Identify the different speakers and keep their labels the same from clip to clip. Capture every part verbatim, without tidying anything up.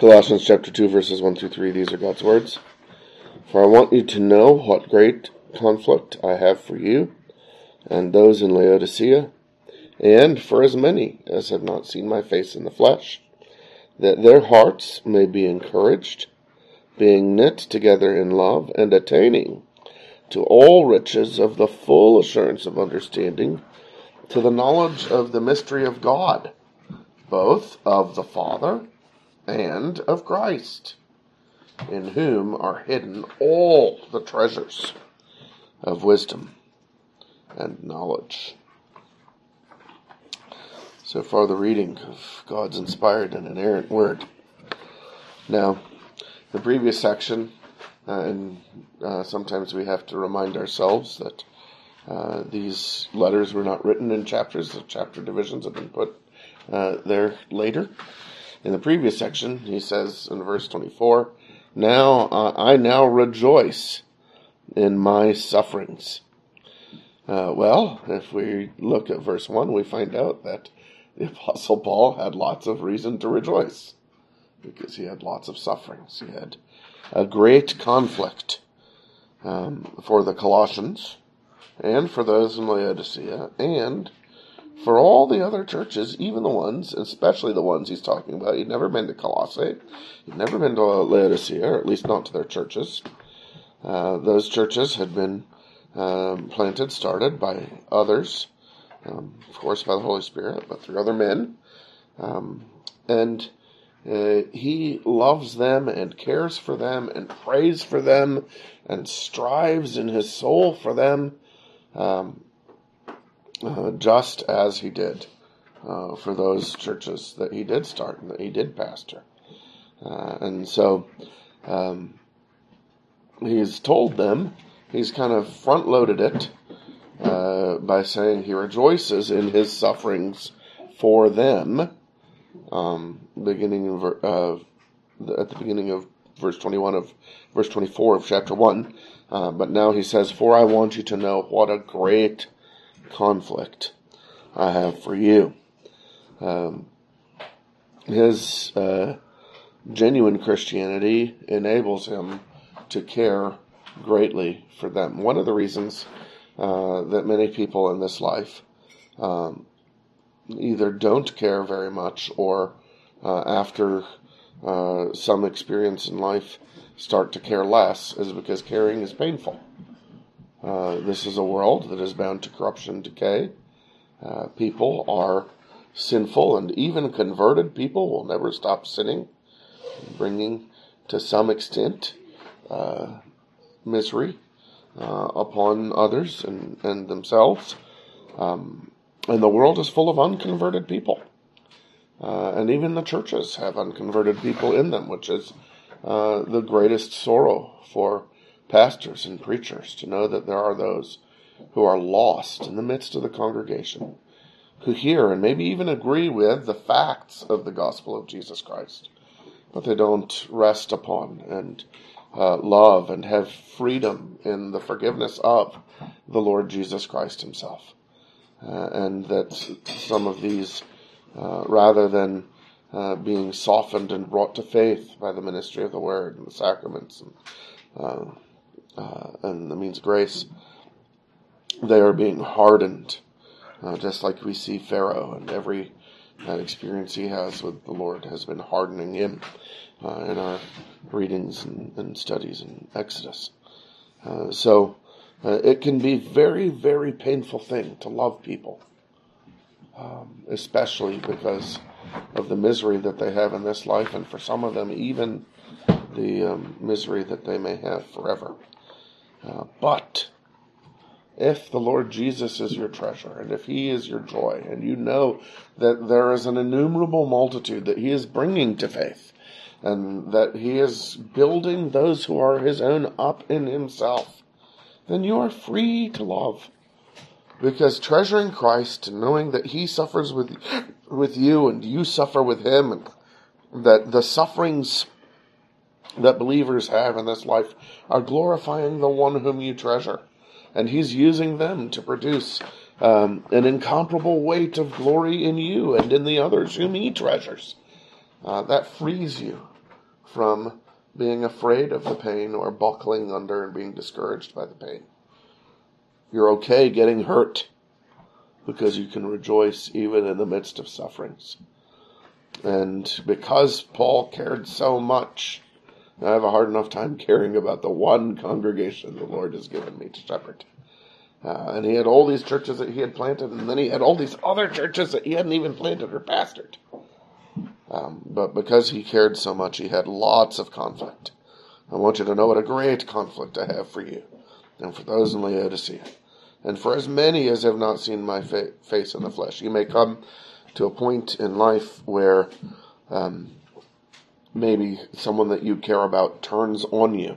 Speaker 1: Colossians chapter two, verses one through three, these are God's words. For I want you to know what great conflict I have for you and those in Laodicea, and for as many as have not seen my face in the flesh, that their hearts may be encouraged, being knit together in love, and attaining to all riches of the full assurance of understanding, to the knowledge of the mystery of God, both of the Father and of Christ, in whom are hidden all the treasures of wisdom and knowledge. So far, the reading of God's inspired and inerrant word. Now, the previous section, uh, and uh, sometimes we have to remind ourselves that uh, these letters were not written in chapters. The chapter divisions have been put uh, there later. In the previous section, he says in verse twenty-four, Now uh, I now rejoice in my sufferings. Uh, well, if we look at verse one, we find out that the Apostle Paul had lots of reason to rejoice, because he had lots of sufferings. He had a great conflict um, for the Colossians, and for those in Laodicea, and for all the other churches, even the ones, especially the ones he's talking about. He'd never been to Colossae. He'd never been to Laodicea, or at least not to their churches. Uh, those churches had been um, planted, started by others, um, of course by the Holy Spirit, but through other men. Um, and uh, he loves them and cares for them and prays for them and strives in his soul for them, um, uh, just as he did uh, for those churches that he did start and that he did pastor. Uh, and so um, he's told them, he's kind of front-loaded it uh, by saying he rejoices in his sufferings for them, um, beginning of, uh, at the beginning of verse twenty-one of verse twenty-four of chapter one. Uh, but now he says, For I want you to know what a great conflict I have for you. Um, his uh, genuine Christianity enables him to care greatly for them. One of the reasons uh, that many people in this life um, either don't care very much, or uh, after uh, some experience in life start to care less, is because caring is painful. Uh, this is a world that is bound to corruption and decay. Uh, people are sinful, and even converted people will never stop sinning, bringing to some extent uh, misery uh, upon others and, and themselves. Um, and the world is full of unconverted people. Uh, and even the churches have unconverted people in them, which is uh, the greatest sorrow for pastors and preachers, to know that there are those who are lost in the midst of the congregation, who hear and maybe even agree with the facts of the gospel of Jesus Christ, but they don't rest upon and uh, love and have freedom in the forgiveness of the Lord Jesus Christ himself. Uh, and that some of these, uh, rather than uh, being softened and brought to faith by the ministry of the word and the sacraments and uh, Uh, and the means of grace, they are being hardened, uh, just like we see Pharaoh, and every uh, experience he has with the Lord has been hardening him uh, in our readings and, and studies in Exodus. Uh, so uh, it can be very, very painful thing to love people, um, especially because of the misery that they have in this life, and for some of them even the um, misery that they may have forever. Uh, but if the Lord Jesus is your treasure, and if he is your joy, and you know that there is an innumerable multitude that he is bringing to faith, and that he is building those who are his own up in himself, then you are free to love. Because treasuring Christ, and knowing that he suffers with, with you, and you suffer with him, and that the sufferings that believers have in this life are glorifying the one whom you treasure. And he's using them to produce um, an incomparable weight of glory in you and in the others whom he treasures. Uh, that frees you from being afraid of the pain or buckling under and being discouraged by the pain. You're okay getting hurt because you can rejoice even in the midst of sufferings. And because Paul cared so much, I have a hard enough time caring about the one congregation the Lord has given me to shepherd. Uh, and he had all these churches that he had planted, and then he had all these other churches that he hadn't even planted or pastored. Um, but because he cared so much, he had lots of conflict. I want you to know what a great conflict I have for you, and for those in Laodicea, and for as many as have not seen my fa- face in the flesh. You may come to a point in life where um, maybe someone that you care about turns on you,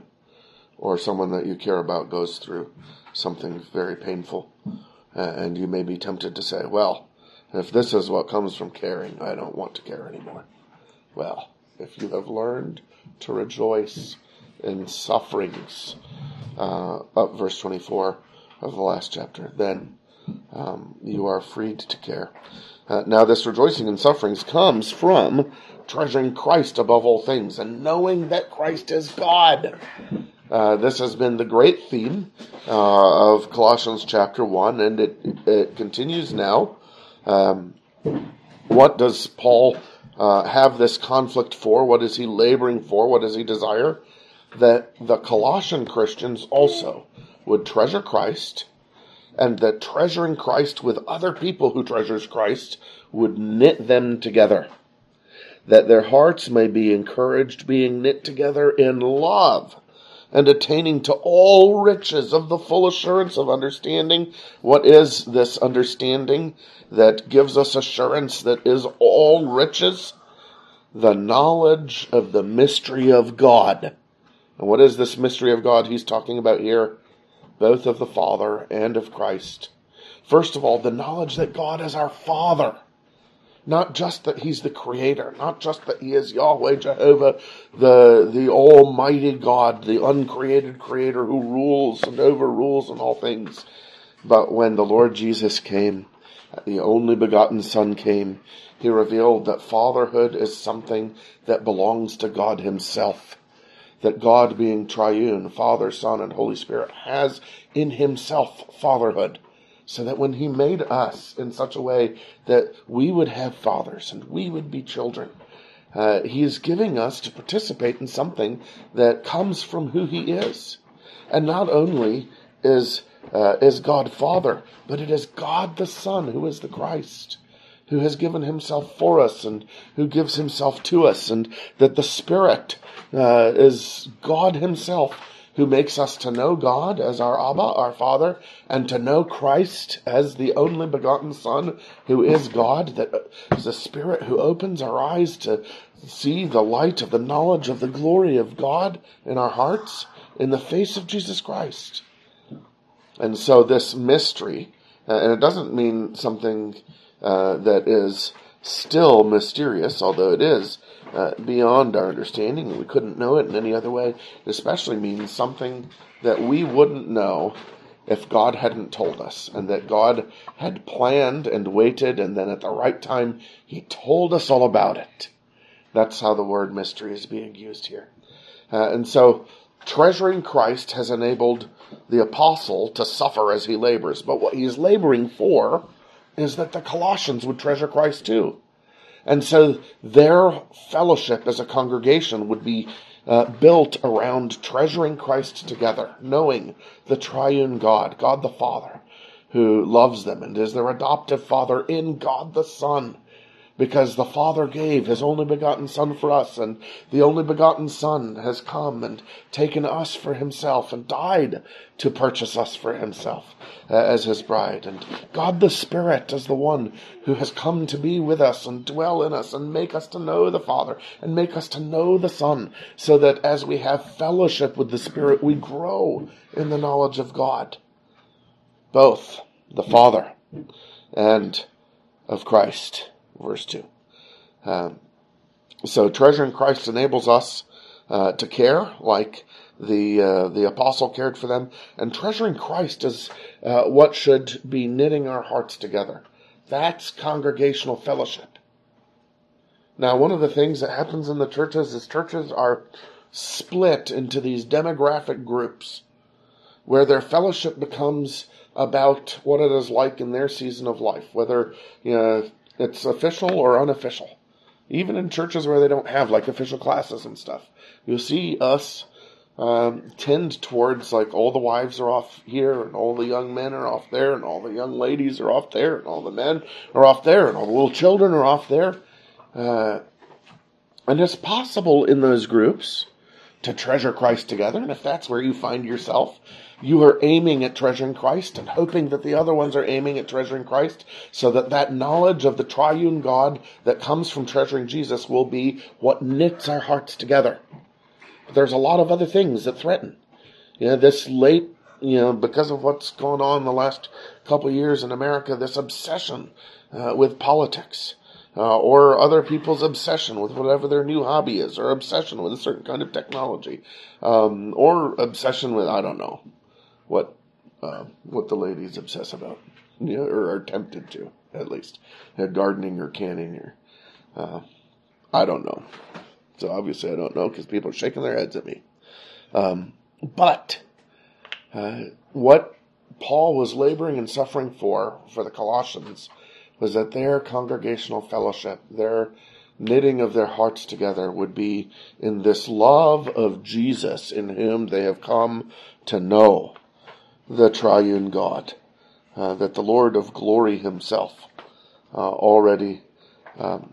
Speaker 1: or someone that you care about goes through something very painful, uh, and you may be tempted to say, well, if this is what comes from caring, I don't want to care anymore. Well, if you have learned to rejoice in sufferings, uh, up verse twenty-four of the last chapter, then um, you are freed to care. Uh, now this rejoicing in sufferings comes from treasuring Christ above all things and knowing that Christ is God. Uh, this has been the great theme uh, of Colossians chapter one, and it, it continues now. Um, what does Paul uh, have this conflict for? What is he laboring for? What does he desire? That the Colossian Christians also would treasure Christ, and that treasuring Christ with other people who treasures Christ would knit them together. That their hearts may be encouraged, being knit together in love, and attaining to all riches of the full assurance of understanding. What is this understanding that gives us assurance that is all riches? The knowledge of the mystery of God. And what is this mystery of God he's talking about here? Both of the Father and of Christ. First of all, the knowledge that God is our Father. Not just that he's the creator, not just that he is Yahweh, Jehovah, the, the almighty God, the uncreated creator who rules and overrules in all things. But when the Lord Jesus came, the only begotten Son came, he revealed that fatherhood is something that belongs to God himself. That God, being triune, Father, Son, and Holy Spirit, has in himself fatherhood. So that when he made us in such a way that we would have fathers and we would be children, uh, he is giving us to participate in something that comes from who he is. And not only is, uh, is God Father, but it is God the Son who is the Christ, who has given himself for us and who gives himself to us, and that the Spirit uh, is God himself, who makes us to know God as our Abba, our Father, and to know Christ as the only begotten Son, who is God, that is the Spirit who opens our eyes to see the light of the knowledge of the glory of God in our hearts in the face of Jesus Christ. And so this mystery, uh, and it doesn't mean something uh, that is still mysterious, although it is uh, beyond our understanding, and we couldn't know it in any other way. It especially means something that we wouldn't know if God hadn't told us, and that God had planned and waited, and then at the right time, he told us all about it. That's how the word mystery is being used here. Uh, and so, treasuring Christ has enabled the apostle to suffer as he labors, but what he is laboring for is that the Colossians would treasure Christ too. And so their fellowship as a congregation would be uh, built around treasuring Christ together, knowing the triune God, God the Father, who loves them and is their adoptive Father in God the Son, because the Father gave his only begotten Son for us, and the only begotten Son has come and taken us for himself and died to purchase us for himself uh, as his bride. And God the Spirit is the one who has come to be with us and dwell in us and make us to know the Father and make us to know the Son, so that as we have fellowship with the Spirit, we grow in the knowledge of God, both the Father and of Christ. Verse two. Um, so treasuring Christ enables us uh, to care like the uh, the apostle cared for them. And treasuring Christ is uh, what should be knitting our hearts together. That's congregational fellowship. Now, one of the things that happens in the churches is churches are split into these demographic groups where their fellowship becomes about what it is like in their season of life, whether you know, it's official or unofficial. Even in churches where they don't have like official classes and stuff, you'll see us um, tend towards like all the wives are off here and all the young men are off there and all the young ladies are off there and all the men are off there and all the little children are off there. Uh, and it's possible in those groups to treasure Christ together. And if that's where you find yourself, you are aiming at treasuring Christ and hoping that the other ones are aiming at treasuring Christ, so that that knowledge of the triune God that comes from treasuring Jesus will be what knits our hearts together. But there's a lot of other things that threaten. You know, this late, you know, because of what's gone on the last couple of years in America, this obsession uh, with politics. Uh, or other people's obsession with whatever their new hobby is, or obsession with a certain kind of technology, um, or obsession with, I don't know, what uh, what the ladies obsess about, you know, or are tempted to, at least. Uh, gardening or canning, or, uh, I don't know. So obviously I don't know, because people are shaking their heads at me. Um, but, uh, what Paul was laboring and suffering for, for the Colossians, was that their congregational fellowship, their knitting of their hearts together would be in this love of Jesus, in whom they have come to know the triune God, uh, that the Lord of glory himself uh, already um,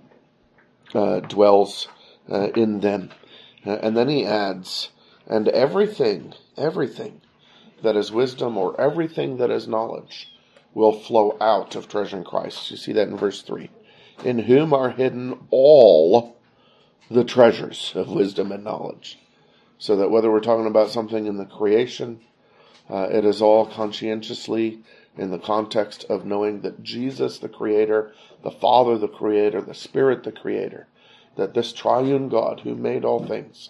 Speaker 1: uh, dwells uh, in them. Uh, and then he adds, and everything, everything that is wisdom or everything that is knowledge will flow out of treasuring Christ. You see that in verse three. In whom are hidden all the treasures of wisdom and knowledge. So that whether we're talking about something in the creation, uh, it is all conscientiously in the context of knowing that Jesus the Creator, the Father the Creator, the Spirit the Creator, that this triune God who made all things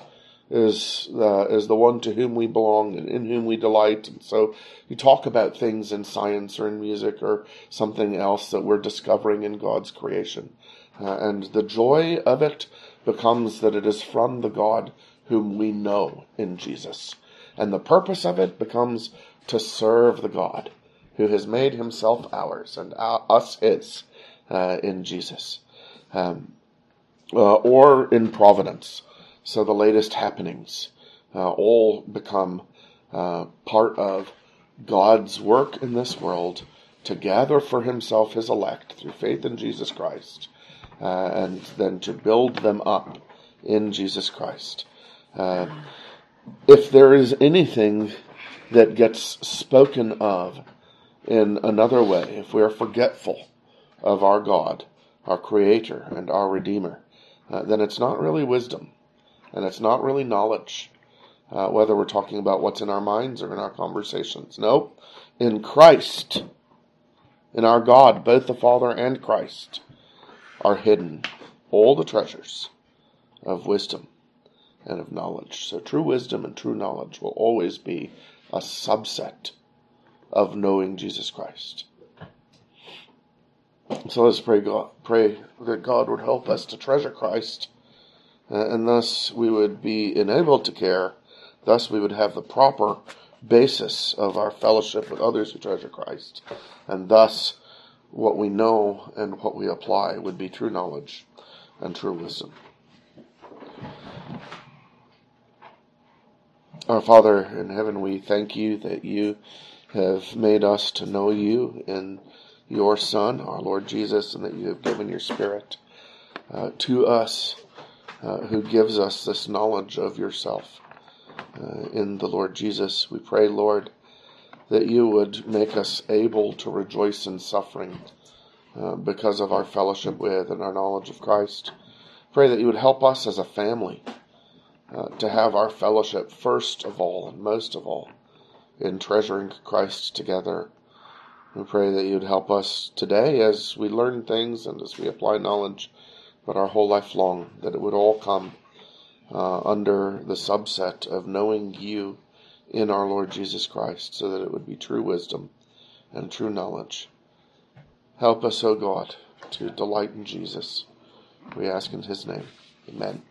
Speaker 1: is uh, is the one to whom we belong and in whom we delight. And so you talk about things in science or in music or something else that we're discovering in God's creation. Uh, and the joy of it becomes that it is from the God whom we know in Jesus. And the purpose of it becomes to serve the God who has made himself ours and our, us his uh, in Jesus. Um, uh, or in providence. So the latest happenings uh, all become uh, part of God's work in this world to gather for himself his elect through faith in Jesus Christ, uh, and then to build them up in Jesus Christ. Uh, if there is anything that gets spoken of in another way, if we are forgetful of our God, our Creator, and our Redeemer, uh, then it's not really wisdom. And it's not really knowledge, uh, whether we're talking about what's in our minds or in our conversations. No, in Christ, in our God, both the Father and Christ, are hidden all the treasures of wisdom and of knowledge. So true wisdom and true knowledge will always be a subset of knowing Jesus Christ. So let's pray God, pray that God would help us to treasure Christ. Uh, and thus we would be enabled to care. Thus we would have the proper basis of our fellowship with others who treasure Christ. And thus what we know and what we apply would be true knowledge and true wisdom. Our Father in heaven, we thank you that you have made us to know you in your Son, our Lord Jesus, and that you have given your Spirit uh, to us, Uh, who gives us this knowledge of yourself uh, in the Lord Jesus. We pray, Lord, that you would make us able to rejoice in suffering uh, because of our fellowship with and our knowledge of Christ. Pray that you would help us as a family uh, to have our fellowship first of all and most of all in treasuring Christ together. We pray that you would help us today as we learn things and as we apply knowledge, but our whole life long, that it would all come uh, under the subset of knowing you in our Lord Jesus Christ, so that it would be true wisdom and true knowledge. Help us, O God, to delight in Jesus, We ask in his name. Amen.